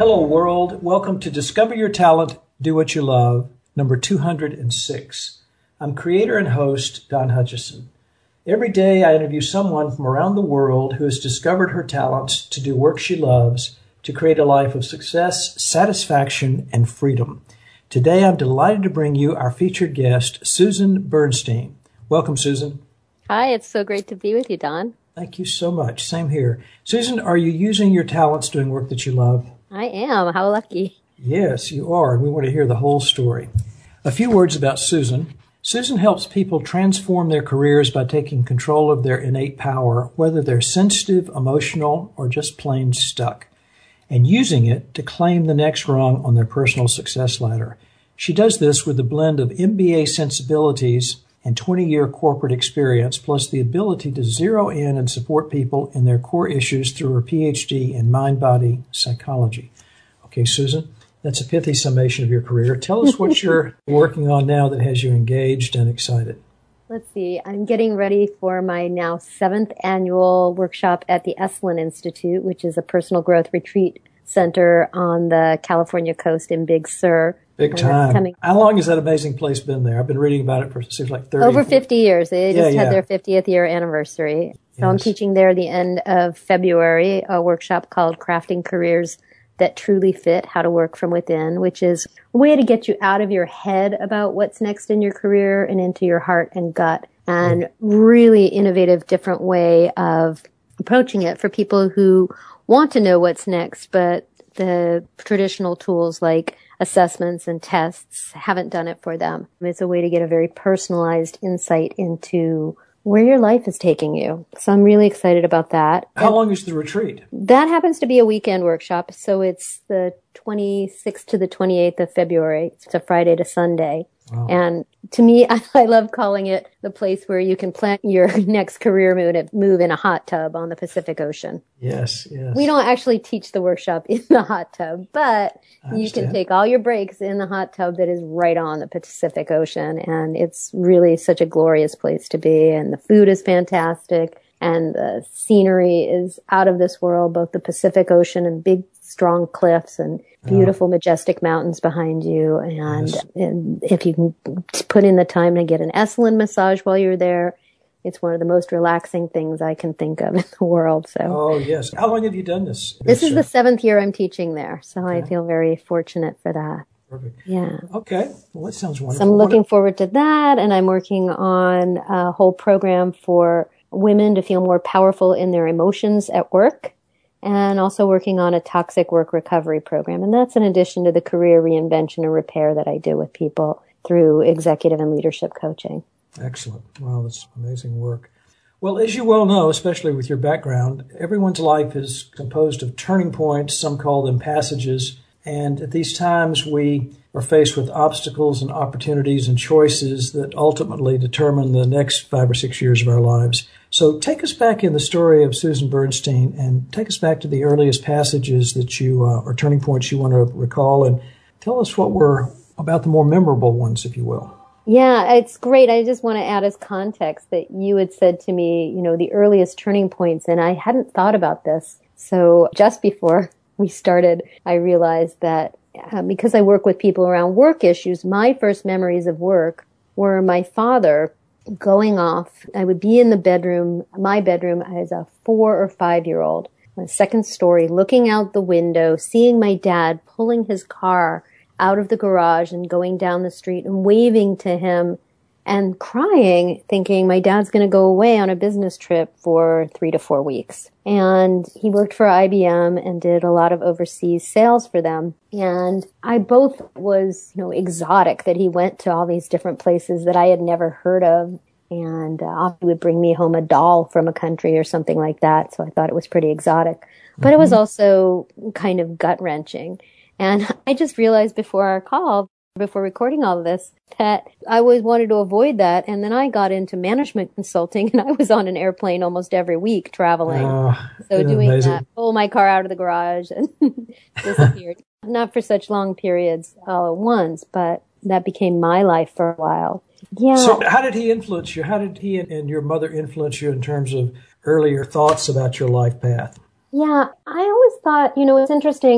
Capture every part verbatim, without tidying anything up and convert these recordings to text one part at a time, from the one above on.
Hello, world. Welcome to Discover Your Talent, Do What You Love, number two hundred six. I'm creator and host, Don Hutchison. Every day I interview someone from around the world who has discovered her talents to do work she loves, to create a life of success, satisfaction, and freedom. Today I'm delighted to bring you our featured guest, Susan Bernstein. Welcome, Susan. Hi, it's so great to be with you, Don. Thank you so much. Same here. Susan, are you using your talents doing work that you love? I am. How lucky. Yes, you are, and we want to hear the whole story. A few words about Susan. Susan helps people transform their careers by taking control of their innate power, whether they're sensitive, emotional, or just plain stuck, and using it to claim the next rung on their personal success ladder. She does this with a blend of M B A sensibilities and twenty-year corporate experience, plus the ability to zero in and support people in their core issues through her P H D in mind-body psychology. Okay, Susan, that's a pithy summation of your career. Tell us what you're working on now that has you engaged and excited. Let's see. I'm getting ready for my now seventh annual workshop at the Esalen Institute, which is a personal growth retreat center on the California coast in Big Sur. Big time. Coming- How long has that amazing place been there? I've been reading about it for it seems like thirty. Over fifty years. They yeah, just yeah. had their fiftieth year anniversary. So yes. I'm teaching there the end of February, a workshop called Crafting Careers That Truly Fit, How to Work From Within, which is a way to get you out of your head about what's next in your career and into your heart and gut. And mm. really innovative, different way of approaching it for people who want to know what's next, but the traditional tools like assessments and tests haven't done it for them. It's a way to get a very personalized insight into where your life is taking you. So I'm really excited about that. How and long is the retreat? That happens to be a weekend workshop. So it's the twenty-sixth to the twenty-eighth of February. It's a Friday to Sunday. Wow. And to me, I, I love calling it the place where you can plan your next career move, move in a hot tub on the Pacific Ocean. Yes, yes. We don't actually teach the workshop in the hot tub, but you can take all your breaks in the hot tub that is right on the Pacific Ocean. And it's really such a glorious place to be. And the food is fantastic. And the scenery is out of this world, both the Pacific Ocean and big, strong cliffs and beautiful, oh. majestic mountains behind you. And, yes. and if you can put in the time to get an Esalen massage while you're there, it's one of the most relaxing things I can think of in the world. So, oh, yes. How long have you done this? This is the seventh year I'm teaching there. So okay. I feel very fortunate for that. Perfect. Yeah. Okay. Well, that sounds wonderful. So I'm looking forward to that. And I'm working on a whole program for women to feel more powerful in their emotions at work, and also working on a toxic work recovery program. And that's in addition to the career reinvention and repair that I do with people through executive and leadership coaching. Excellent. Wow, that's amazing work. Well, as you well know, especially with your background, everyone's life is composed of turning points. Some call them passages. And at these times, we are faced with obstacles and opportunities and choices that ultimately determine the next five or six years of our lives. So take us back in the story of Susan Bernstein and take us back to the earliest passages that you, uh, or turning points you want to recall, and tell us what were about the more memorable ones, if you will. Yeah, it's great. I just want to add as context that you had said to me, you know, the earliest turning points, and I hadn't thought about this. So just before we started, I realized that uh, because I work with people around work issues, my first memories of work were my father going off. I would be in the bedroom, my bedroom as a four or five year old, on the second story, looking out the window, seeing my dad pulling his car out of the garage and going down the street and waving to him and crying, thinking my dad's going to go away on a business trip for three to four weeks. And he worked for I B M and did a lot of overseas sales for them. And I both was, you know, exotic that he went to all these different places that I had never heard of. And uh, he would bring me home a doll from a country or something like that. So I thought it was pretty exotic. But mm-hmm. it was also kind of gut-wrenching. And I just realized before our call, before recording all of this, that I always wanted to avoid that. And then I got into management consulting, and I was on an airplane almost every week traveling. Oh, so doing amazing. That, pull my car out of the garage and disappeared. Not for such long periods all at once, but that became my life for a while. Yeah. So how did he influence you? How did he and your mother influence you in terms of earlier thoughts about your life path? Yeah, I always thought, you know, it's interesting.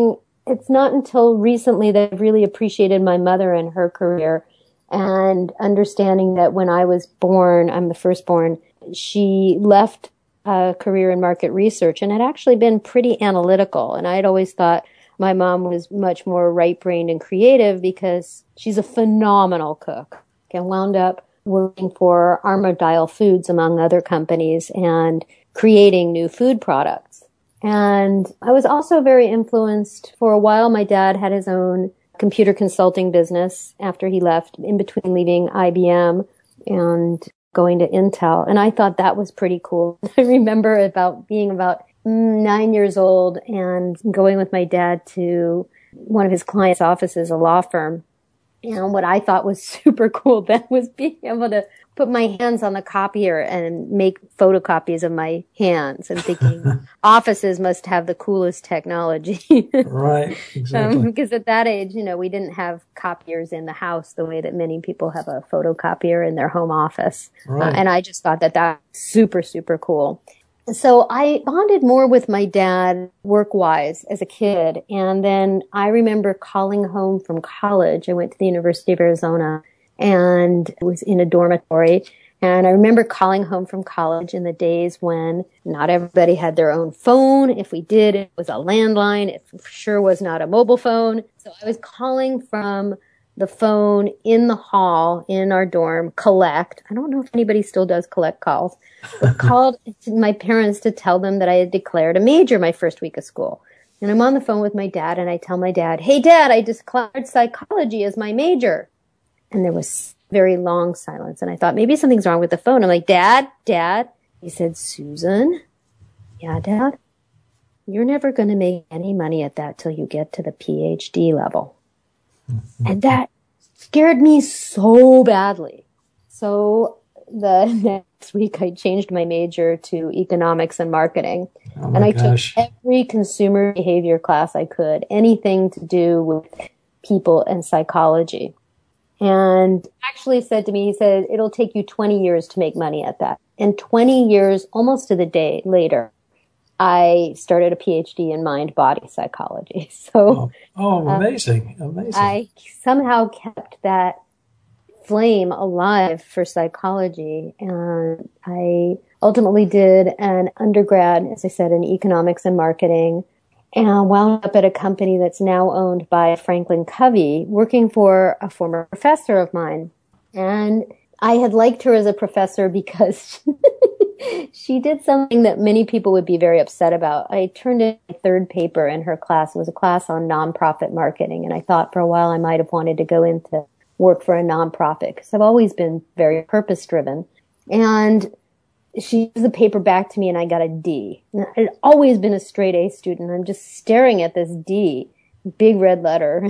it's not until recently that I've really appreciated my mother and her career, and understanding that when I was born, I'm the firstborn, she left a career in market research and had actually been pretty analytical. And I had always thought my mom was much more right-brained and creative because she's a phenomenal cook and wound up working for Armadale Foods, among other companies, and creating new food products. And I was also very influenced. For a while, my dad had his own computer consulting business after he left, in between leaving I B M and going to Intel. And I thought that was pretty cool. I remember about being about nine years old and going with my dad to one of his clients' offices, a law firm. And what I thought was super cool then was being able to put my hands on the copier and make photocopies of my hands, and thinking offices must have the coolest technology. Right, exactly. Um, because at that age, you know, we didn't have copiers in the house the way that many people have a photocopier in their home office. Right. Uh, and I just thought that that was super, super cool. So I bonded more with my dad work-wise as a kid. And then I remember calling home from college. I went to the University of Arizona and was in a dormitory. And I remember calling home from college in the days when not everybody had their own phone. If we did, it was a landline. It sure was not a mobile phone. So I was calling from the phone in the hall in our dorm, collect. I don't know if anybody still does collect calls, but called my parents to tell them that I had declared a major my first week of school. And I'm on the phone with my dad, and I tell my dad, "Hey, Dad, I declared psychology as my major." And there was very long silence, and I thought maybe something's wrong with the phone. I'm like, "Dad, Dad." He said, "Susan." "Yeah, Dad." "You're never going to make any money at that till you get to the P H D level." And that scared me so badly. So the next week I changed my major to economics and marketing. Oh and I gosh. took every consumer behavior class I could, anything to do with people and psychology. And actually said to me, he said, "It'll take you twenty years to make money at that." And twenty years, almost to the day later, I started a P H D in mind-body psychology. So, oh, oh amazing, um, amazing. I somehow kept that flame alive for psychology. And I ultimately did an undergrad, as I said, in economics and marketing, and wound up at a company that's now owned by Franklin Covey, working for a former professor of mine. And I had liked her as a professor because she did something that many people would be very upset about. I turned in my third paper in her class. It was a class on nonprofit marketing. And I thought for a while I might have wanted to go into work for a nonprofit because I've always been very purpose driven. And she gave the paper back to me and I got a D. And I had always been a straight A student. I'm just staring at this D, big red letter.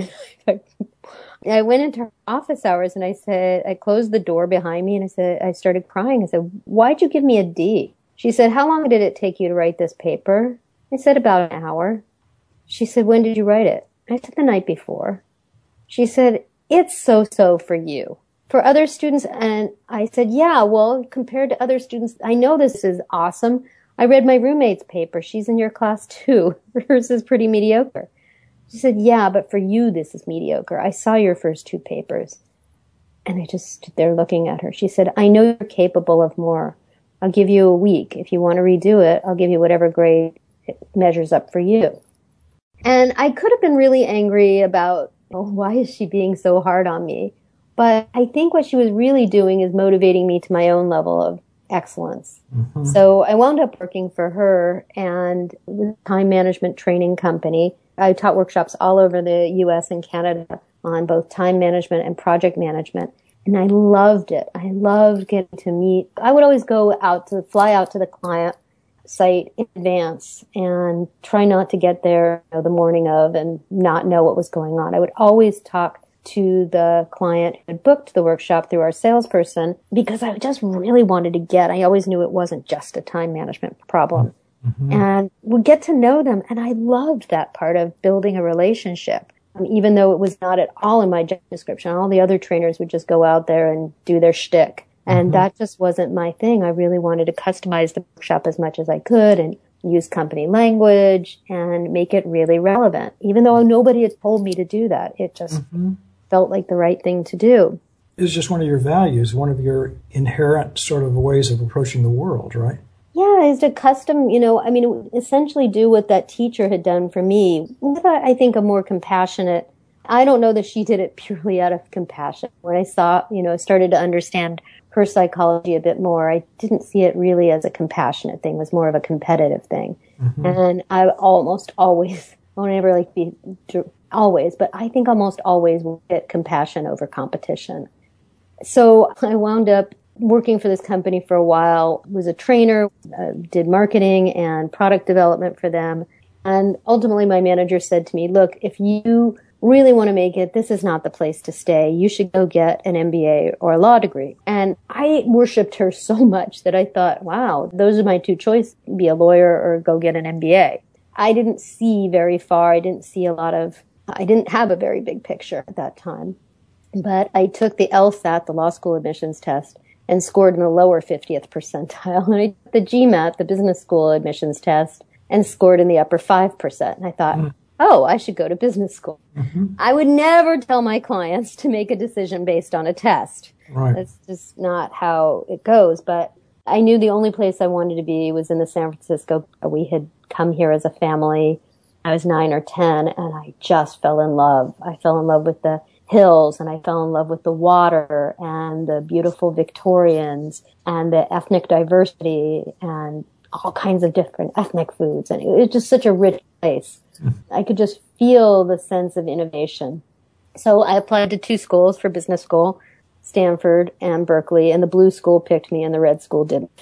I went into her office hours and I said, I closed the door behind me and I said, I started crying. I said, "Why'd you give me a D?" She said, "How long did it take you to write this paper?" I said, "About an hour." She said, "When did you write it?" I said, "The night before." She said, "It's so-so for you. For other students," and I said, "Yeah, well, compared to other students, I know this is awesome. I read my roommate's paper. She's in your class too. Hers is pretty mediocre." She said, "Yeah, but for you, this is mediocre. I saw your first two papers." And I just stood there looking at her. She said, "I know you're capable of more. I'll give you a week. If you want to redo it, I'll give you whatever grade it measures up for you." And I could have been really angry about, oh, why is she being so hard on me? But I think what she was really doing is motivating me to my own level of excellence. Mm-hmm. So I wound up working for her and the time management training company. I taught workshops all over the U S and Canada on both time management and project management. And I loved it. I loved getting to meet. I would always go out to fly out to the client site in advance and try not to get there, you know, the morning of and not know what was going on. I would always talk to the client who had booked the workshop through our salesperson because I just really wanted to get, I always knew it wasn't just a time management problem. Mm-hmm. And would get to know them. And I loved that part of building a relationship. Um, even though it was not at all in my job description, all the other trainers would just go out there and do their shtick. And mm-hmm. that just wasn't my thing. I really wanted to customize the workshop as much as I could and use company language, and make it really relevant. Even though nobody had told me to do that, it just mm-hmm. felt like the right thing to do. It's just one of your values, one of your inherent sort of ways of approaching the world, right? Yeah, it's a custom, you know, I mean, essentially do what that teacher had done for me with, I think, a more compassionate. I don't know that she did it purely out of compassion. When I saw, you know, started to understand her psychology a bit more, I didn't see it really as a compassionate thing. It was more of a competitive thing. Mm-hmm. And I almost always, I won't ever like be always, but I think almost always will get compassion over competition. So I wound up working for this company for a while, was a trainer, uh, did marketing and product development for them. And ultimately my manager said to me, look, if you really want to make it, this is not the place to stay. You should go get an M B A or a law degree. And I worshiped her so much that I thought, wow, those are my two choices, be a lawyer or go get an M B A. I didn't see very far. I didn't see a lot of, I didn't have a very big picture at that time. But I took the LSAT, the law school admissions test, and scored in the lower fiftieth percentile. And I took the GMAT, the business school admissions test, and scored in the upper five percent. And I thought, mm. oh, I should go to business school. Mm-hmm. I would never tell my clients to make a decision based on a test. Right. That's just not how it goes. But I knew the only place I wanted to be was in the San Francisco. We had come here as a family. I was nine or ten, and I just fell in love. I fell in love with the hills, and I fell in love with the water and the beautiful Victorians and the ethnic diversity and all kinds of different ethnic foods. And it was just such a rich place. I could just feel the sense of innovation. So I applied to two schools for business school, Stanford and Berkeley, and the blue school picked me and the red school didn't.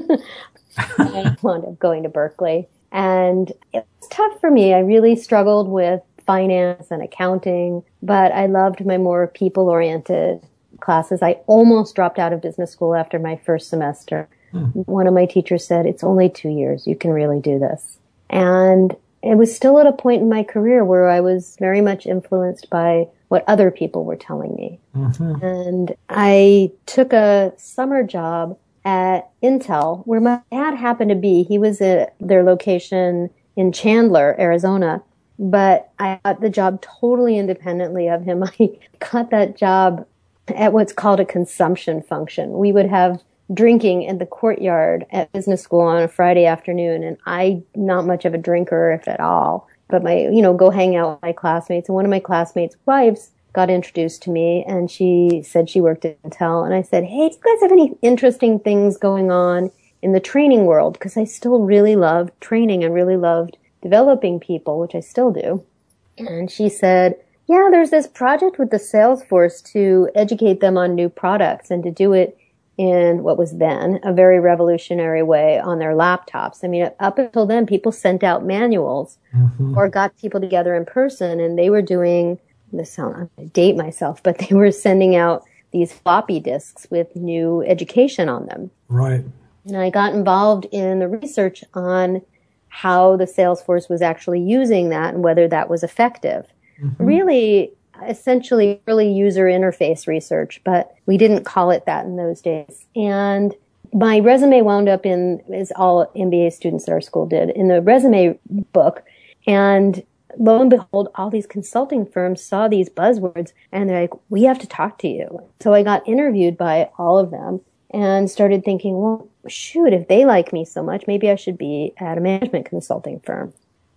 I wound up going to Berkeley. And it was tough for me. I really struggled with finance and accounting, but I loved my more people-oriented classes. I almost dropped out of business school after my first semester. Hmm. One of my teachers said, it's only two years. You can really do this. And it was still at a point in my career where I was very much influenced by what other people were telling me. Mm-hmm. And I took a summer job at Intel, where my dad happened to be. He was at their location in Chandler, Arizona. But I got the job totally independently of him. I got that job at what's called a consumption function. We would have drinking in the courtyard at business school on a Friday afternoon, and I, not much of a drinker, if at all, but my, you know, go hang out with my classmates. And one of my classmates' wives got introduced to me, and she said she worked at Intel. And I said, hey, do you guys have any interesting things going on in the training world? Because I still really loved training and really loved developing people, which I still do. And she said, yeah, there's this project with the sales force to educate them on new products and to do it in what was then a very revolutionary way on their laptops. I mean, up until then, people sent out manuals mm-hmm. or got people together in person, and they were doing, this sound, I'm going to date myself, but they were sending out these floppy disks with new education on them. Right. And I got involved in the research on how the sales force was actually using that and whether that was effective. Mm-hmm. Really, essentially early user interface research, but we didn't call it that in those days. And my resume wound up in, as all M B A students at our school did, in the resume book. And lo and behold, all these consulting firms saw these buzzwords and they're like, we have to talk to you. So I got interviewed by all of them and started thinking, well, shoot, if they like me so much, maybe I should be at a management consulting firm.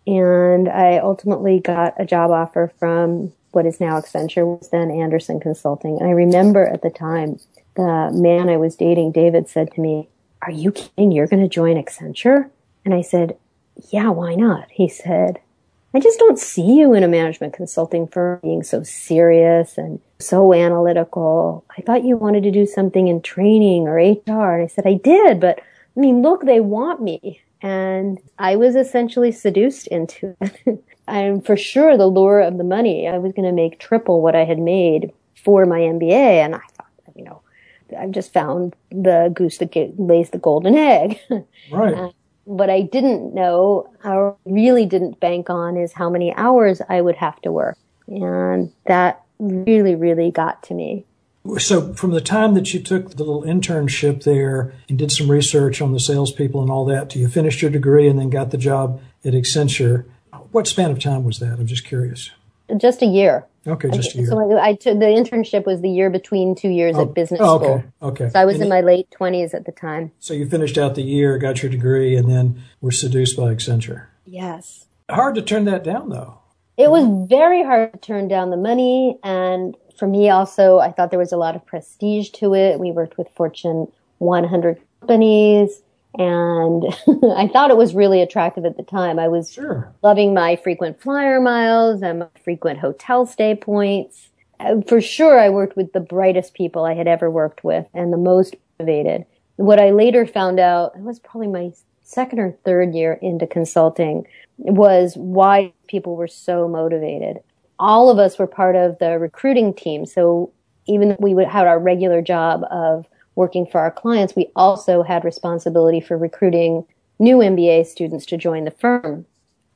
And I ultimately got a job offer from what is now Accenture, was then Andersen Consulting. And I remember at the time, the man I was dating, David, said to me, are you kidding? You're going to join Accenture? And I said, yeah, why not? He said, I just don't see you in a management consulting firm being so serious and so analytical. I thought you wanted to do something in training or H R. And I said, I did, but I mean, look, they want me. And I was essentially seduced into it. And for sure, the lure of the money, I was going to make triple what I had made for my M B A. And I thought, you know, I've just found the goose that lays the golden egg. Right. Uh, what I didn't know, or really didn't bank on, is how many hours I would have to work. And that really, really got to me. So from the time that you took the little internship there and did some research on the salespeople and all that, till you finished your degree and then got the job at Accenture, what span of time was that? I'm just curious. Just a year. Okay, just a year. So I took the internship was the year between two years oh, at business oh, okay, school. Okay. So I was and in it, my late twenties at the time. So you finished out the year, got your degree, and then were seduced by Accenture. Yes. Hard to turn that down, though. It was very hard to turn down the money. And for me also, I thought there was a lot of prestige to it. We worked with Fortune one hundred companies. And I thought it was really attractive at the time. I was sure. loving my frequent flyer miles and my frequent hotel stay points. For sure, I worked with the brightest people I had ever worked with and the most motivated. What I later found out, it was probably my second or third year into consulting, was why people were so motivated. All of us were part of the recruiting team. So even though we would have our regular job of working for our clients, we also had responsibility for recruiting new M B A students to join the firm.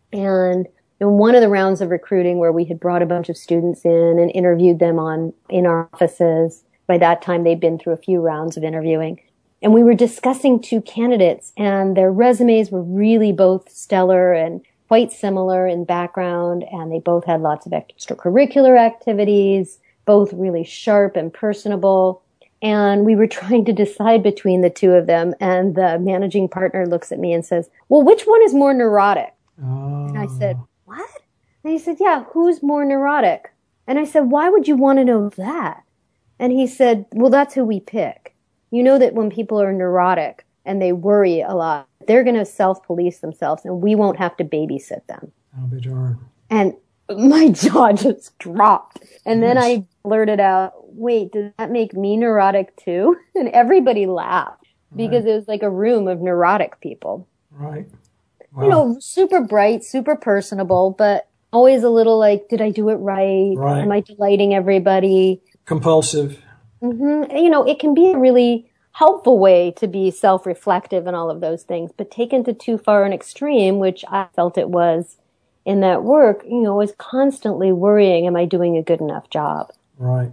And in one of the rounds of recruiting where we had brought a bunch of students in and interviewed them on in our offices, by that time they'd been through a few rounds of interviewing. And we were discussing two candidates, and their resumes were really both stellar and quite similar in background, and they both had lots of extracurricular activities, both really sharp and personable. And we were trying to decide between the two of them, and the managing partner looks at me and says, well, which one is more neurotic? Oh. And I said, what? And he said, yeah, who's more neurotic? And I said, why would you want to know that? And he said, well, that's who we pick. You know that when people are neurotic and they worry a lot, they're going to self-police themselves, and we won't have to babysit them. I'll be darned. And my jaw just dropped. And yes. then I blurted out, wait, does that make me neurotic too? And everybody laughed because right. It was like a room of neurotic people. Right. Wow. You know, super bright, super personable, but always a little like, did I do it right? Right. Am I delighting everybody? Compulsive. Mm-hmm. You know, it can be a really helpful way to be self-reflective and all of those things, but taken to too far an extreme, which I felt it was in that work, you know, was constantly worrying, am I doing a good enough job? Right.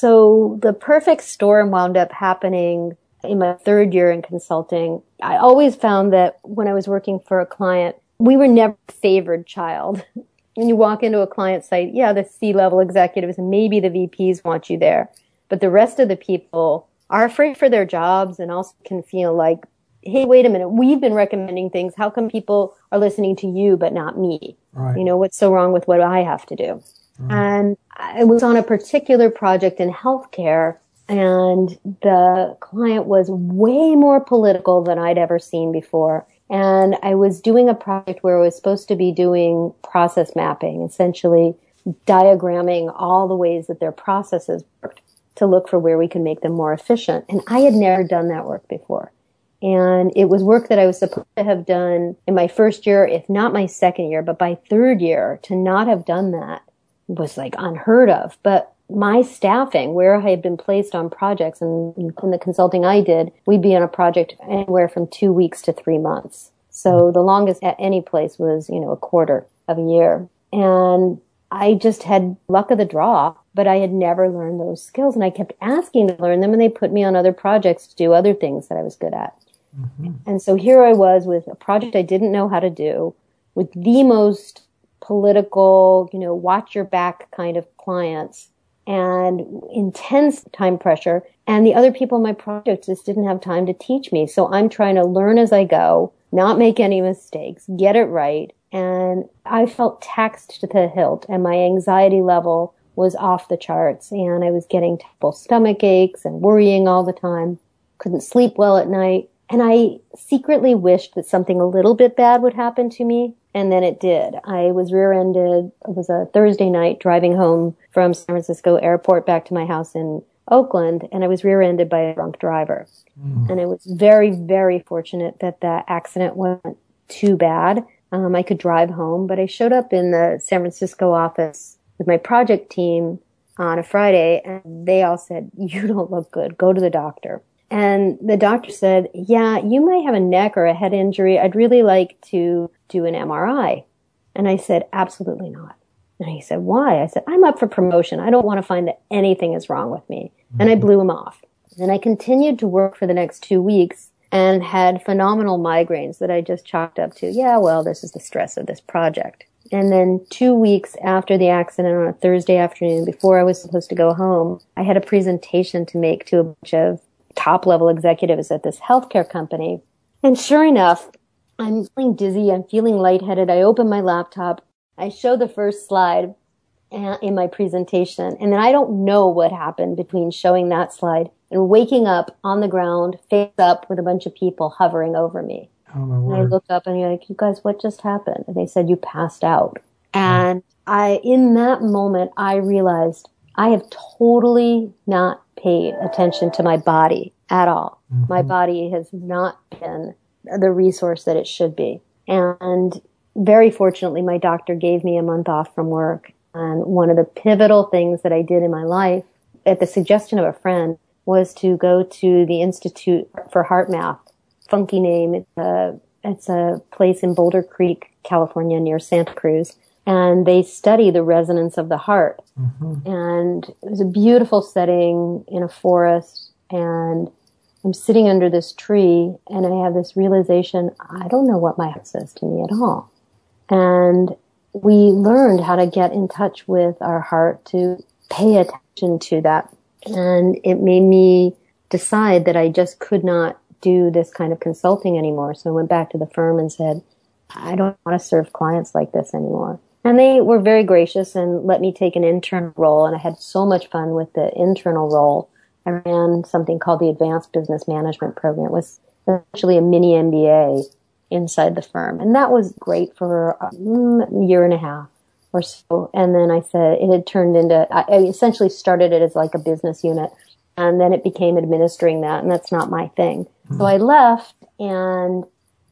So the perfect storm wound up happening in my third year in consulting. I always found that when I was working for a client, we were never a favored child. When you walk into a client site, yeah, the C-level executives and maybe the V Ps want you there, but the rest of the people are afraid for their jobs and also can feel like, hey, wait a minute, we've been recommending things. How come people are listening to you but not me? Right. You know, what's so wrong with what I have to do? Right. And I was on a particular project in healthcare, and the client was way more political than I'd ever seen before. And I was doing a project where I was supposed to be doing process mapping, essentially diagramming all the ways that their processes worked to look for where we can make them more efficient. And I had never done that work before. And it was work that I was supposed to have done in my first year, if not my second year, but by third year, to not have done that was like unheard of. But my staffing, where I had been placed on projects and in the consulting I did, we'd be on a project anywhere from two weeks to three months. So the longest at any place was, you know, a quarter of a year. And I just had luck of the draw, but I had never learned those skills. And I kept asking to learn them, and they put me on other projects to do other things that I was good at. Mm-hmm. And so here I was with a project I didn't know how to do, with the most political, you know, watch your back kind of clients, and intense time pressure. And the other people in my project just didn't have time to teach me. So I'm trying to learn as I go, not make any mistakes, get it right. And I felt taxed to the hilt, and my anxiety level was off the charts, and I was getting terrible stomach aches and worrying all the time, couldn't sleep well at night. And I secretly wished that something a little bit bad would happen to me. And then it did. I was rear-ended. It was a Thursday night driving home from San Francisco airport back to my house in Oakland, and I was rear-ended by a drunk driver. Mm. And I was very, very fortunate that that accident wasn't too bad. Um, I could drive home, but I showed up in the San Francisco office with my project team on a Friday, and they all said, you don't look good. Go to the doctor. And the doctor said, yeah, you might have a neck or a head injury. I'd really like to do an M R I. And I said, absolutely not. And he said, why? I said, I'm up for promotion. I don't want to find that anything is wrong with me. Mm-hmm. And I blew him off. And I continued to work for the next two weeks and had phenomenal migraines that I just chalked up to, yeah, well, this is the stress of this project. And then two weeks after the accident on a Thursday afternoon, before I was supposed to go home, I had a presentation to make to a bunch of top-level executives at this healthcare company. And sure enough, I'm feeling dizzy. I'm feeling lightheaded. I open my laptop. I show the first slide in my presentation. And then I don't know what happened between showing that slide and waking up on the ground, face up with a bunch of people hovering over me. Oh, my word. And I looked up and you're like, you guys, what just happened? And they said, you passed out. And oh. I, in that moment, I realized I have totally not paid attention to my body at all. Mm-hmm. My body has not been the resource that it should be. And very fortunately, my doctor gave me a month off from work. And one of the pivotal things that I did in my life, at the suggestion of a friend, was to go to the Institute for HeartMath. Funky name. It's a, it's a place in Boulder Creek, California, near Santa Cruz. And they study the resonance of the heart. Mm-hmm. And it was a beautiful setting in a forest. And I'm sitting under this tree and I have this realization, I don't know what my heart says to me at all. And we learned how to get in touch with our heart, to pay attention to that. And it made me decide that I just could not do this kind of consulting anymore. So I went back to the firm and said, I don't want to serve clients like this anymore. And they were very gracious and let me take an internal role. And I had so much fun with the internal role. I ran something called the Advanced Business Management Program. It was essentially a mini M B A inside the firm. And that was great for a year and a half or so. And then I said it had turned into, I essentially started it as like a business unit. And then it became administering that. And that's not my thing. Mm-hmm. So I left and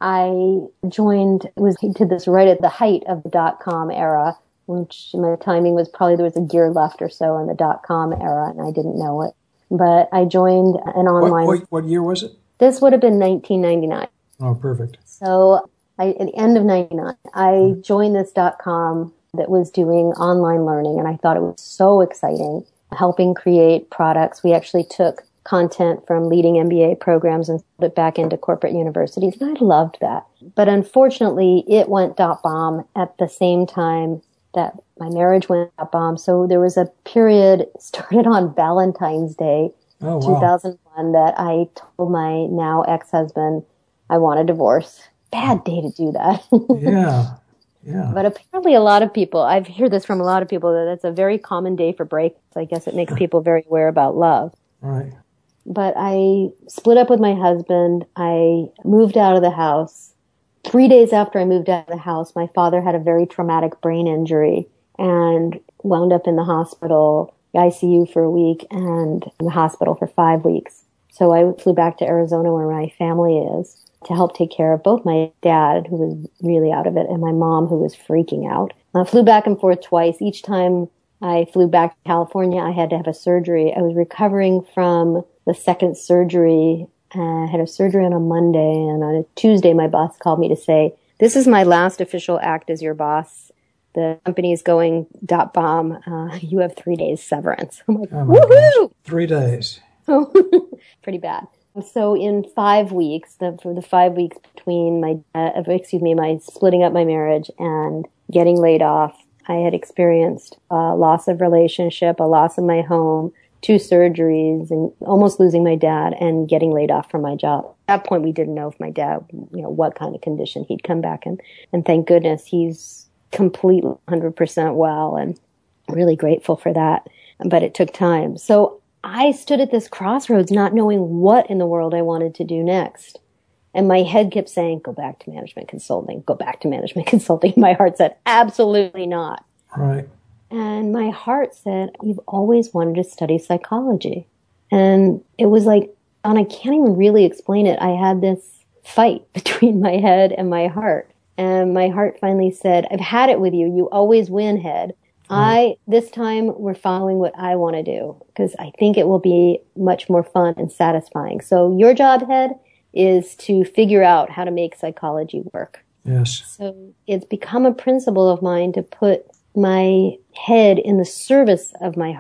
I joined, it was to this right at the height of the dot-com era, which my timing was probably there was a year left or so in the dot-com era, and I didn't know it. But I joined an online... What, what, what year was it? This would have been nineteen ninety-nine. Oh, perfect. So I, at the end of ninety-nine, I joined this dot-com that was doing online learning, and I thought it was so exciting, helping create products. We actually took content from leading M B A programs and put it back into corporate universities. And I loved that. But unfortunately, it went dot bomb at the same time that my marriage went dot bomb. So there was a period started on Valentine's Day, oh, wow. two thousand one, that I told my now ex-husband I want a divorce. Bad day to do that. Yeah. Yeah. But apparently a lot of people, I've heard this from a lot of people, that it's a very common day for breaks. I guess it makes people very aware about love. Right. But I split up with my husband. I moved out of the house. Three days after I moved out of the house, my father had a very traumatic brain injury and wound up in the hospital, I C U for a week, and in the hospital for five weeks. So I flew back to Arizona, where my family is, to help take care of both my dad, who was really out of it, and my mom, who was freaking out. I flew back and forth twice. Each time I flew back to California, I had to have a surgery. I was recovering from the second surgery. Uh, I had a surgery on a Monday, and on a Tuesday, my boss called me to say, this is my last official act as your boss. The company is going dot bomb. Uh, you have three days severance. I'm like, oh woohoo! Three days. Pretty bad. So in five weeks, the, for the five weeks between my, uh, excuse me, my splitting up my marriage and getting laid off, I had experienced a loss of relationship, a loss of my home, two surgeries, and almost losing my dad and getting laid off from my job. At that point, we didn't know if my dad, you know, what kind of condition he'd come back in. And thank goodness he's completely one hundred percent well, and really grateful for that. But it took time. So I stood at this crossroads not knowing what in the world I wanted to do next. And my head kept saying, go back to management consulting, go back to management consulting. My heart said, absolutely not. Right. And my heart said, you've always wanted to study psychology. And it was like, and I can't even really explain it. I had this fight between my head and my heart. And my heart finally said, I've had it with you. You always win, head. I, this time, we're following what I want to do, because I think it will be much more fun and satisfying. So your job, head, is to figure out how to make psychology work. Yes. So it's become a principle of mine to put my head in the service of my heart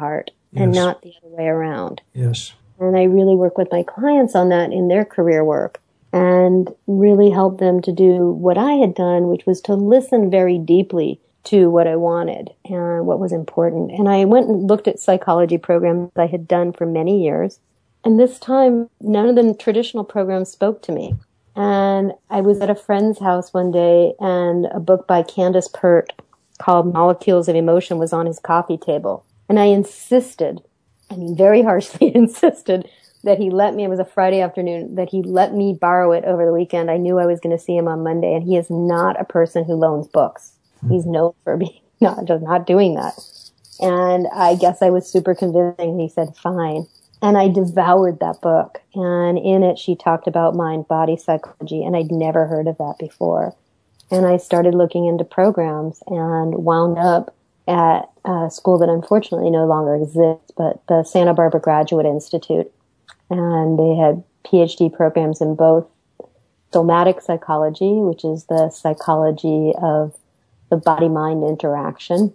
yes. and not the other way around. Yes. And I really work with my clients on that in their career work and really help them to do what I had done, which was to listen very deeply to what I wanted and what was important. And I went and looked at psychology programs I had done for many years. And this time, none of the traditional programs spoke to me. And I was at a friend's house one day, and a book by Candace Pert called Molecules of Emotion was on his coffee table. And I insisted, I mean, very harshly insisted, that he let me, it was a Friday afternoon, that he let me borrow it over the weekend. I knew I was going to see him on Monday, and he is not a person who loans books. He's known for being not, just not doing that. And I guess I was super convincing, and he said, fine. And I devoured that book. And in it, she talked about mind-body psychology, and I'd never heard of that before. And I started looking into programs and wound up at a school that unfortunately no longer exists, but the Santa Barbara Graduate Institute. And they had P H D programs in both somatic psychology, which is the psychology of the body-mind interaction,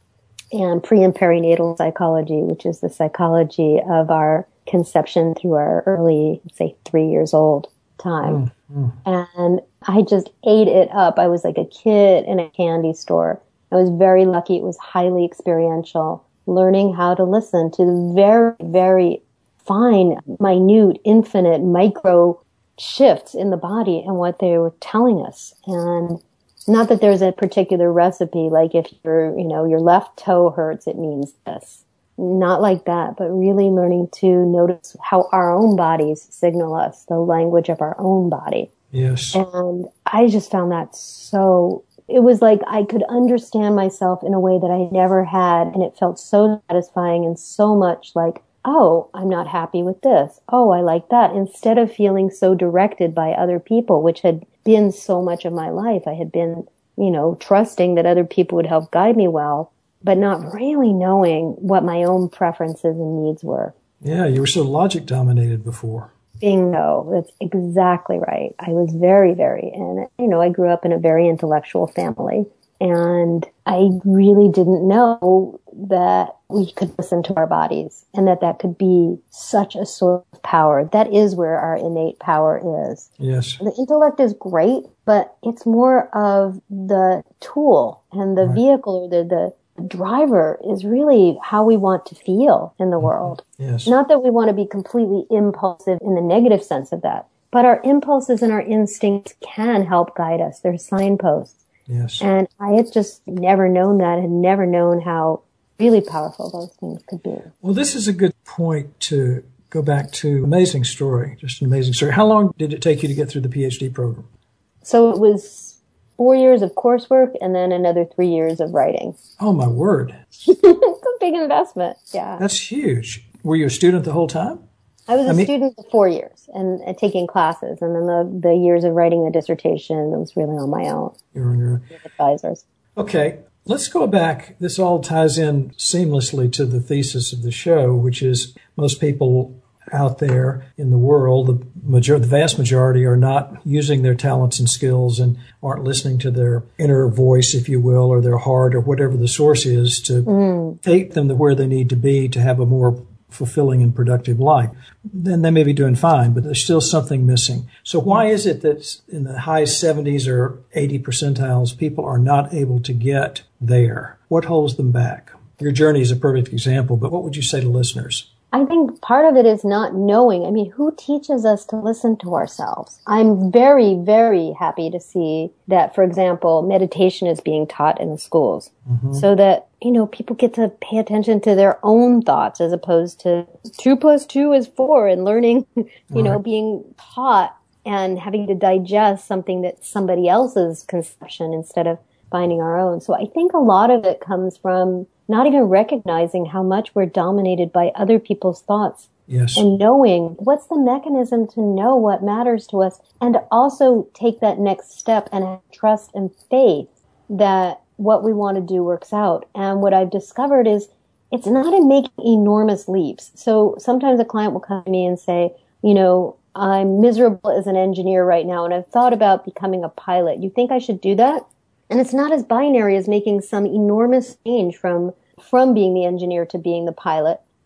and pre- and perinatal psychology, which is the psychology of our conception through our early, say, three years old time. Mm, mm. And I just ate it up. I was like a kid in a candy store. I was very lucky. It was highly experiential, learning how to listen to the very, very fine, minute, infinite, micro shifts in the body and what they were telling us. And not that there's a particular recipe, like if your, you know, your left toe hurts, it means this. Not like that, but really learning to notice how our own bodies signal us, the language of our own body. Yes. And I just found that so, it was like I could understand myself in a way that I never had, and it felt so satisfying and so much like, oh, I'm not happy with this. Oh, I like that. Instead of feeling so directed by other people, which had been so much of my life. I had been, you know, trusting that other people would help guide me well, but not really knowing what my own preferences and needs were. Yeah, you were so logic dominated before. Bingo. That's exactly right. I was very, very, and, you know, I grew up in a very intellectual family. And I really didn't know that we could listen to our bodies and that that could be such a source of power. That is where our innate power is. Yes. The intellect is great, but it's more of the tool, and the right. vehicle or the, the driver is really how we want to feel in the world. Yes. Not that we want to be completely impulsive in the negative sense of that, but our impulses and our instincts can help guide us. They're signposts. Yes. And I had just never known that, had never known how really powerful those things could be. Well, this is a good point to go back to. Amazing story, just an amazing story. How long did it take you to get through the P H D program? So it was four years of coursework and then another three years of writing. Oh, my word. It's a big investment, yeah. That's huge. Were you a student the whole time? I was a I mean, student for four years and uh, taking classes, and then the, the years of writing the dissertation was really on my own. You're on your own. With advisors. Okay, let's go back. This all ties in seamlessly to the thesis of the show, which is most people out there in the world, the, major- the vast majority are not using their talents and skills and aren't listening to their inner voice, if you will, or their heart or whatever the source is to mm. take them to where they need to be to have a more fulfilling and productive life. Then they may be doing fine, but there's still something missing. So why is it that in the high seventies or eighty percentiles, people are not able to get there? What holds them back? Your journey is a perfect example, but what would you say to listeners? I think part of it is not knowing. I mean, who teaches us to listen to ourselves? I'm very, very happy to see that, for example, meditation is being taught in the schools mm-hmm. so that, you know, people get to pay attention to their own thoughts as opposed to two plus two is four and learning, you right. know, being taught and having to digest something that's somebody else's conception instead of finding our own. So I think a lot of it comes from not even recognizing how much we're dominated by other people's thoughts. Yes. And knowing what's the mechanism to know what matters to us and also take that next step and have trust and faith that what we want to do works out. And what I've discovered is it's not in making enormous leaps. So sometimes a client will come to me and say, you know, I'm miserable as an engineer right now and I've thought about becoming a pilot. You think I should do that? And it's not as binary as making some enormous change from, from being the engineer to being the pilot.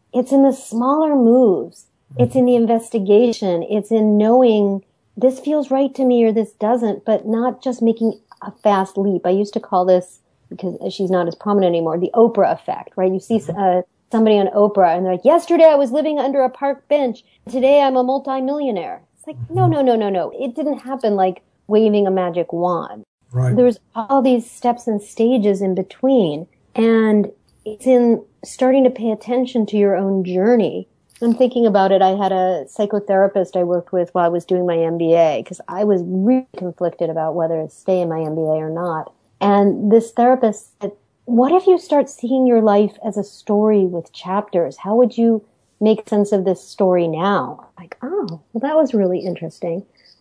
it's in the smaller moves. It's in the investigation. It's in knowing this feels right to me or this doesn't, but not just making a fast leap. I used to call this, because she's not as prominent anymore, the Oprah effect, right? You see uh, somebody on Oprah and they're like, yesterday I was living under a park bench. Today I'm a multimillionaire. It's like, no, no, no, no, no. It didn't happen like waving a magic wand. Right. There's all these steps and stages in between. And it's in starting to pay attention to your own journey. I'm thinking about it. I had a psychotherapist I worked with while I was doing my M B A, because I was really conflicted about whether to stay in my M B A or not. And this therapist said, what if you start seeing your life as a story with chapters? How would you make sense of this story now? Like, oh, well, that was really interesting.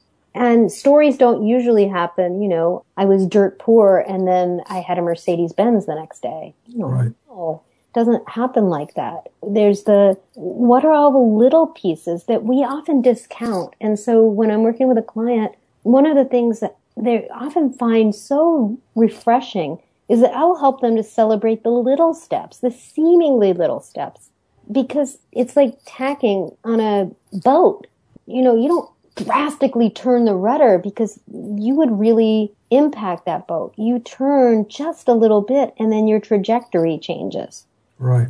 And stories don't usually happen, you know, I was dirt poor and then I had a Mercedes Benz the next day. You know, right. No, it doesn't happen like that. There's the, what are all the little pieces that we often discount? And so when I'm working with a client, one of the things that they often find so refreshing is that I will help them to celebrate the little steps, the seemingly little steps, because it's like tacking on a boat. You know, you don't drastically turn the rudder because you would really impact that boat. You turn just a little bit and then your trajectory changes. Right.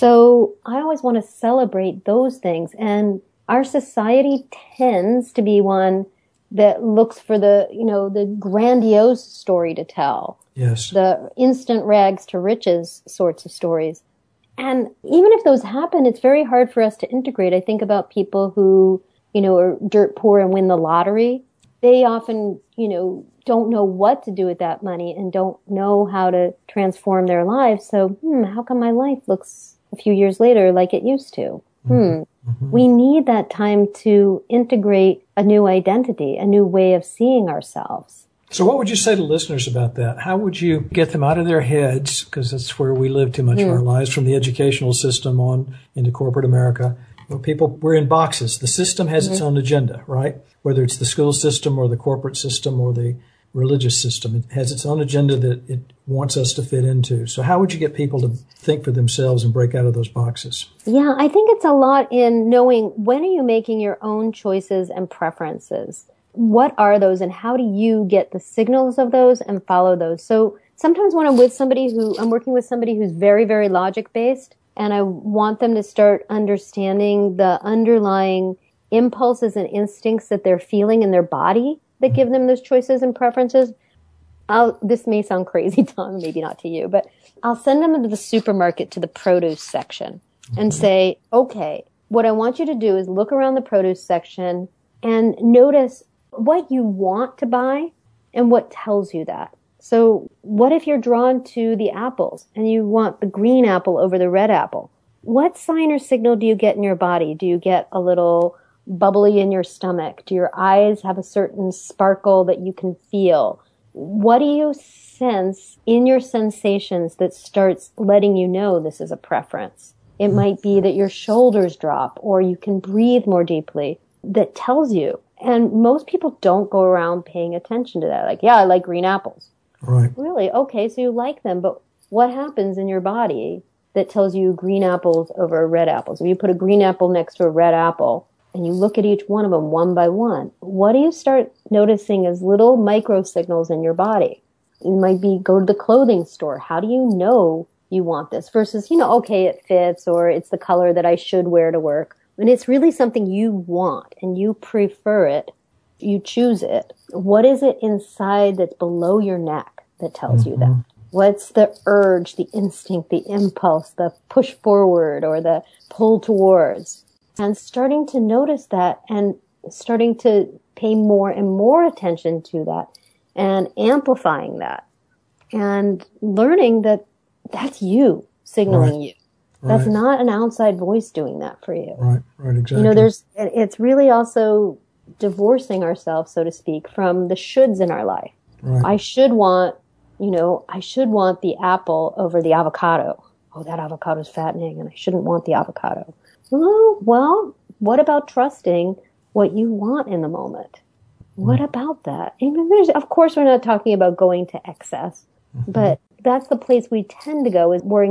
So I always want to celebrate those things. And our society tends to be one that looks for the, you know, the grandiose story to tell. Yes. The instant rags to riches sorts of stories. And even if those happen, it's very hard for us to integrate. I think about people who, you know, are dirt poor and win the lottery. They often, you know, don't know what to do with that money and don't know how to transform their lives. So, hmm, how come my life looks a few years later like it used to? Hmm. Mm-hmm. We need that time to integrate a new identity, a new way of seeing ourselves. So what would you say to listeners about that? How would you get them out of their heads, because that's where we live too much mm. of our lives, from the educational system on into corporate America? Well, people, we're in boxes. The system has mm-hmm. its own agenda, right? Whether it's the school system or the corporate system or the religious system, it has its own agenda that it wants us to fit into. So how would you get people to think for themselves and break out of those boxes? Yeah, I think it's a lot in knowing, when are you making your own choices and preferences? What are those and how do you get the signals of those and follow those? So sometimes when I'm with somebody who, I'm working with somebody who's very, very logic-based, and I want them to start understanding the underlying impulses and instincts that they're feeling in their body that give them those choices and preferences. I'll, this may sound crazy, Tom, maybe not to you, but I'll send them to the supermarket, to the produce section, and say, okay, what I want you to do is look around the produce section and notice what you want to buy and what tells you that. So what if you're drawn to the apples and you want the green apple over the red apple? What sign or signal do you get in your body? Do you get a little bubbly in your stomach? Do your eyes have a certain sparkle that you can feel? What do you sense in your sensations that starts letting you know this is a preference? It might be that your shoulders drop or you can breathe more deeply. That tells you. And most people don't go around paying attention to that. Like, yeah, I like green apples. Right. Really? Okay, so you like them, but what happens in your body that tells you green apples over red apples? If you put a green apple next to a red apple and you look at each one of them one by one, what do you start noticing as little micro signals in your body? You might be, go to the clothing store. How do you know you want this? Versus, you know, okay, it fits, or it's the color that I should wear to work. And it's really something you want and you prefer it, you choose it. What is it inside that's below your neck that tells mm-hmm. you that? What's the urge, the instinct, the impulse, the push forward or the pull towards? And starting to notice that and starting to pay more and more attention to that and amplifying that and learning that that's you signaling right. you. That's right. not an outside voice doing that for you. Right, right, exactly. You know, there's, it's really also divorcing ourselves, so to speak, from the shoulds in our life. Right. I should want, you know, I should want the apple over the avocado. Oh, that avocado is fattening and I shouldn't want the avocado. Oh, well, what about trusting what you want in the moment? What mm. about that? And there's, of course, we're not talking about going to excess, mm-hmm. but that's the place we tend to go, is worrying that,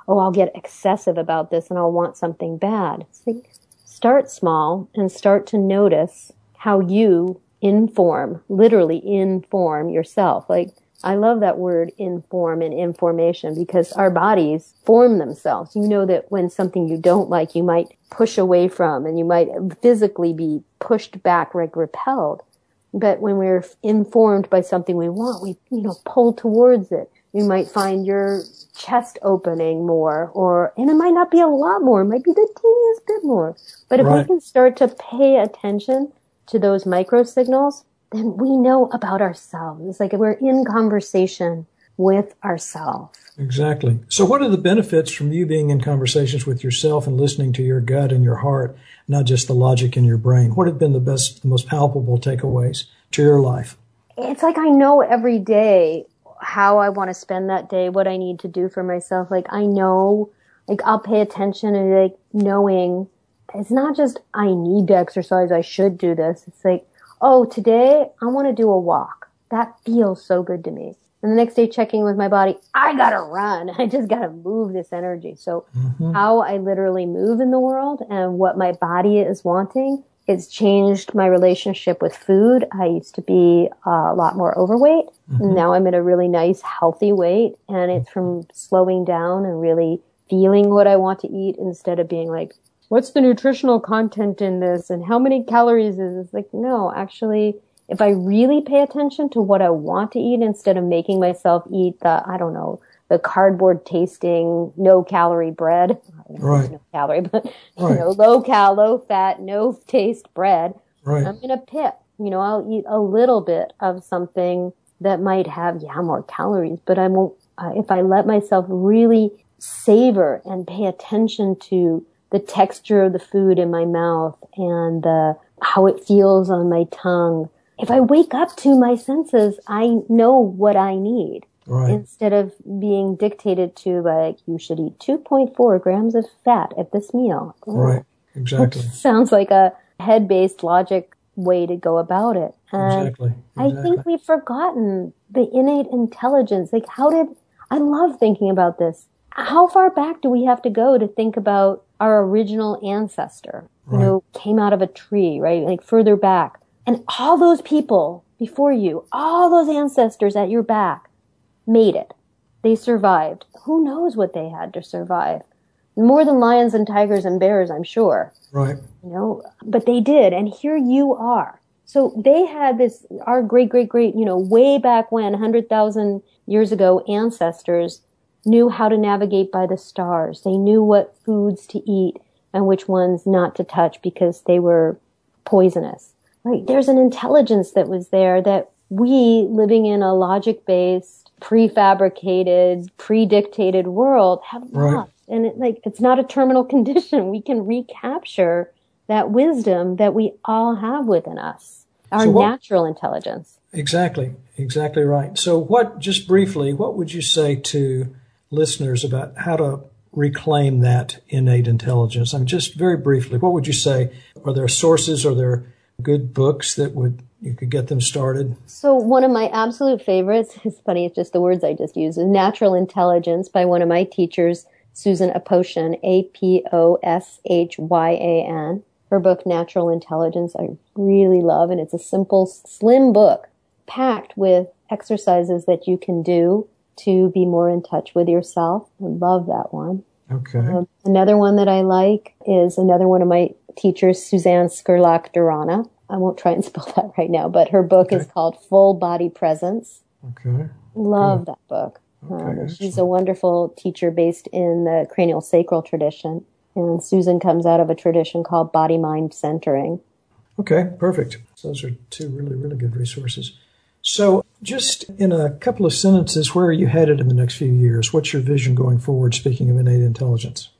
oh, I'll get excessive about this and I'll want something bad. It's like, start small and start to notice how you inform, literally inform yourself. Like, I love that word inform and information because our bodies form themselves. You know that when something you don't like, you might push away from and you might physically be pushed back, like repelled. But when we're informed by something we want, we, you know, pull towards it. You might find your chest opening more, or, and it might not be a lot more. It might be the teeniest bit more. But if right. we can start to pay attention to those micro signals, then we know about ourselves. It's like we're in conversation with ourselves. Exactly. So what are the benefits from you being in conversations with yourself and listening to your gut and your heart, not just the logic in your brain? What have been the best, the most palpable takeaways to your life? It's like I know every day how I want to spend that day, what I need to do for myself. Like I know, like I'll pay attention and like knowing it's not just I need to exercise, I should do this. It's like, oh, today I want to do a walk. That feels so good to me. And the next day checking with my body, I gotta run. I just gotta move this energy. So mm-hmm. how I literally move in the world and what my body is wanting, it's changed my relationship with food. I used to be a lot more overweight. Mm-hmm. Now I'm at a really nice, healthy weight. And it's from slowing down and really feeling what I want to eat instead of being like, what's the nutritional content in this? And how many calories is this? Like, no, actually, if I really pay attention to what I want to eat instead of making myself eat the, I don't know, the cardboard tasting, no calorie bread. Right. No calorie, but, right. you know, low cal, low fat, no taste bread. Right. I'm going to pick, you know, I'll eat a little bit of something that might have, yeah, more calories, but I won't, uh, if I let myself really savor and pay attention to the texture of the food in my mouth and the, how it feels on my tongue. If I wake up to my senses, I know what I need. Right. Instead of being dictated to like, you should eat two point four grams of fat at this meal. Right. Exactly. Which sounds like a head-based logic way to go about it. And exactly. exactly. I think we've forgotten the innate intelligence. Like how did, I love thinking about this. How far back do we have to go to think about our original ancestor, you right. know, came out of a tree, right? Like further back. And all those people before you, all those ancestors at your back made it. They survived. Who knows what they had to survive? More than lions and tigers and bears, I'm sure. Right. You know, but they did. And here you are. So they had this, our great, great, great, you know, way back when, one hundred thousand years ago, ancestors knew how to navigate by the stars. They knew what foods to eat and which ones not to touch because they were poisonous. Right? There's an intelligence that was there that we, living in a logic-based, prefabricated, predictated world, have right. lost. And it, like, it's not a terminal condition. We can recapture that wisdom that we all have within us, our so what, natural intelligence. Exactly. Exactly right. So what, just briefly, what would you say to listeners about how to reclaim that innate intelligence? I mean, just very briefly, what would you say? Are there sources? Are there good books that would you could get them started? So one of my absolute favorites, it's funny, it's just the words I just used, is Natural Intelligence by one of my teachers, Susan Aposhian, A P O S H Y A N. Her book, Natural Intelligence, I really love, and it's a simple, slim book packed with exercises that you can do to be more in touch with yourself. I love that one. Okay. Um, another one that I like is another one of my teachers, Suzanne Skurlock-Durrana. I won't try and spell that right now, but her book okay. is called Full Body Presence. Okay. Love Good. that book. Okay, um, she's a wonderful teacher based in the cranial sacral tradition. And Susan comes out of a tradition called body-mind centering. Okay, perfect. Those are two really, really good resources. So just in a couple of sentences, where are you headed in the next few years? What's your vision going forward, speaking of innate intelligence?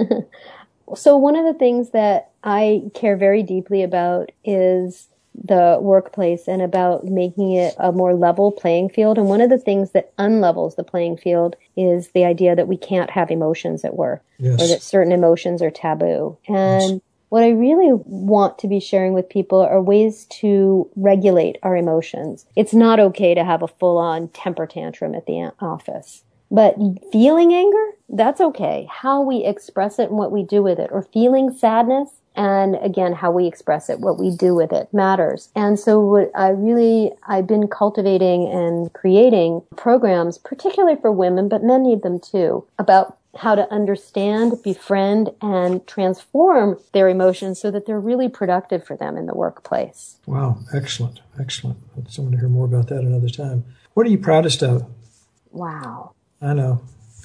So one of the things that I care very deeply about is the workplace and about making it a more level playing field. And one of the things that unlevels the playing field is the idea that we can't have emotions at work, yes. or that certain emotions are taboo. And yes. what I really want to be sharing with people are ways to regulate our emotions. It's not okay to have a full-on temper tantrum at the office. But feeling anger, that's okay. How we express it and what we do with it, or feeling sadness, and again, how we express it, what we do with it matters. And so what I really, I've been cultivating and creating programs, particularly for women, but men need them too, about how to understand, befriend, and transform their emotions so that they're really productive for them in the workplace. Wow. Excellent. Excellent. I just want to hear more about that another time. What are you proudest of? Wow. I know.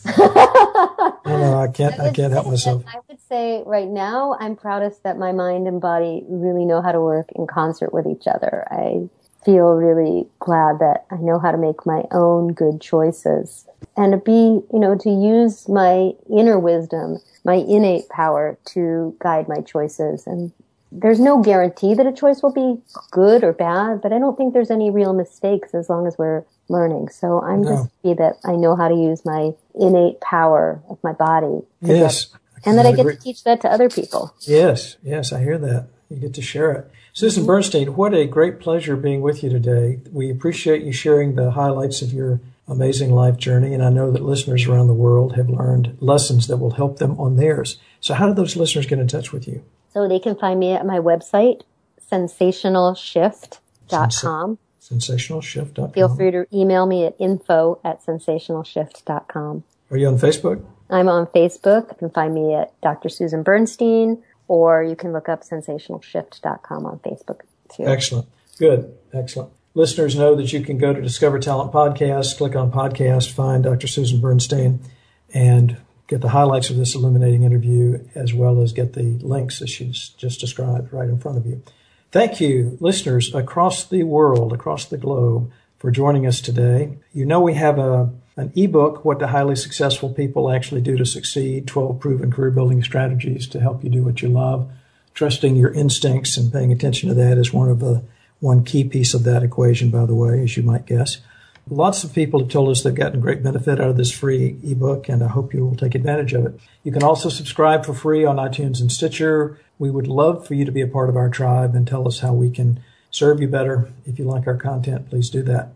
I know. I can't, I, I can't help myself. I would say right now, I'm proudest that my mind and body really know how to work in concert with each other. I feel really glad that I know how to make my own good choices and to be, you know, to use my inner wisdom, my innate power to guide my choices. And there's no guarantee that a choice will be good or bad, but I don't think there's any real mistakes as long as we're learning. So I'm no. just happy that I know how to use my innate power of my body. Yes. Get, and that I get agree. to teach that to other people. Yes. Yes. I hear that. You get to share it. Susan mm-hmm. Bernstein, what a great pleasure being with you today. We appreciate you sharing the highlights of your amazing life journey. And I know that listeners around the world have learned lessons that will help them on theirs. So how do those listeners get in touch with you? So they can find me at my website, sensational shift dot com. sensational shift dot com. Feel free to email me at info at sensational shift dot com. Are you on Facebook? I'm on Facebook. You can find me at Doctor Susan Bernstein, or you can look up sensational shift dot com on Facebook too. Excellent. Good. Excellent. Listeners know that you can go to Discover Talent Podcast, click on Podcast, find Doctor Susan Bernstein, and get the highlights of this illuminating interview, as well as get the links that she's just described right in front of you. Thank you, listeners across the world, across the globe, for joining us today. You know we have a an ebook, What Do Highly Successful People Actually Do to Succeed, twelve Proven Career-Building Strategies to help you do what you love. Trusting your instincts and paying attention to that is one of the one key piece of that equation, by the way, as you might guess. Lots of people have told us they've gotten great benefit out of this free ebook, and I hope you will take advantage of it. You can also subscribe for free on iTunes and Stitcher. We would love for you to be a part of our tribe and tell us how we can serve you better. If you like our content, please do that.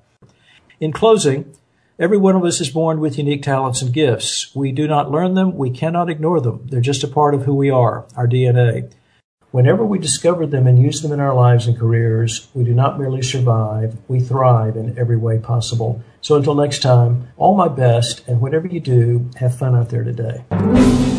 In closing, every one of us is born with unique talents and gifts. We do not learn them. We cannot ignore them. They're just a part of who we are, our D N A. Whenever we discover them and use them in our lives and careers, we do not merely survive, we thrive in every way possible. So until next time, all my best, and whatever you do, have fun out there today.